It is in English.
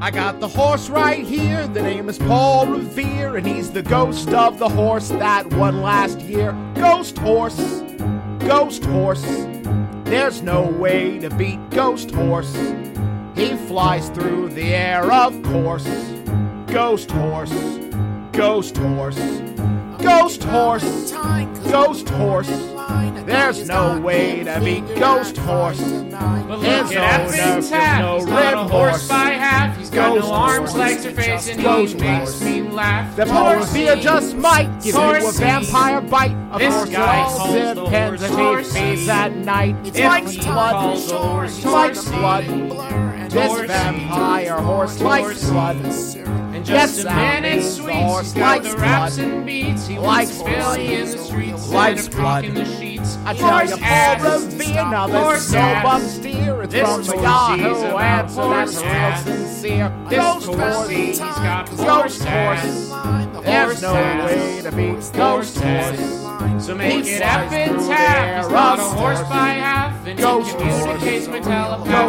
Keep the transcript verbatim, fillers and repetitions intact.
I got the horse right here, the name is Paul Revere, and he's the ghost of the horse that won last year. Ghost horse, ghost horse, there's no way to beat Ghost horse. He flies through the air, of course. Ghost horse, ghost horse, ghost horse, ghost horse. There's no way to beat Ghost horse. But look at Effin Taff, no he's not a rib horse horse. by half. He's got Ghost no arms, horse. legs, or face, and Ghost he makes horse. me laugh. The Paul Horsey. Revere just might give you a Horsey. vampire bite. Of This course, guy it all calls the depends horse if he Horsey. feeds at night. It's If like he blood. calls the horse It's like Horsey. blood. This Horsey. vampire horse likes Horsey. blood. In Yes, just a that minute, means the sweets. horse He's got likes the raps blood. and beats. He Likes wants Billy blood. in the streets. Likes and a cock in blood. the sheets. I tell Horse you, Paul ass. Revere, now Horse this no ass. bum steer. It's This from the Horsey's Yahoo about answer, that's horse real ass. sincere. This Ghost Horsey, horse, he's got Ghost horse horse. ass. There's no ass. way to beat Horse Ghost ass. horse. So make He it flies Effin through Taff. the He's air, not a of horse course. by half, and Ghost he communicates horse. by telepathy.